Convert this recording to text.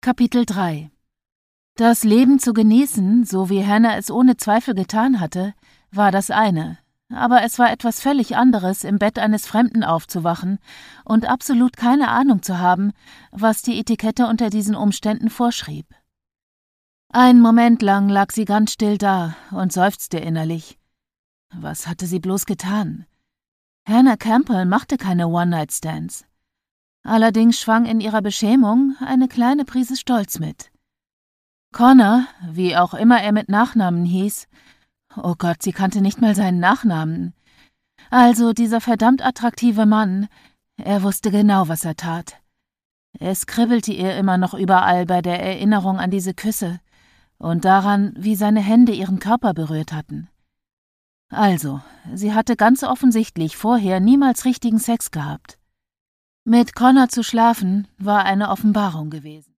Kapitel 3 Das Leben zu genießen, so wie Hannah es ohne Zweifel getan hatte, war das eine, aber es war etwas völlig anderes, im Bett eines Fremden aufzuwachen und absolut keine Ahnung zu haben, was die Etikette unter diesen Umständen vorschrieb. Einen Moment lang lag sie ganz still da und seufzte innerlich. Was hatte sie bloß getan? Hannah Campbell machte keine One-Night-Stands. Allerdings schwang in ihrer Beschämung eine kleine Prise Stolz mit. Connor, wie auch immer er mit Nachnamen hieß, oh Gott, sie kannte nicht mal seinen Nachnamen. Also dieser verdammt attraktive Mann, er wusste genau, was er tat. Es kribbelte ihr immer noch überall bei der Erinnerung an diese Küsse und daran, wie seine Hände ihren Körper berührt hatten. Also, sie hatte ganz offensichtlich vorher niemals richtigen Sex gehabt. Mit Connor zu schlafen war eine Offenbarung gewesen.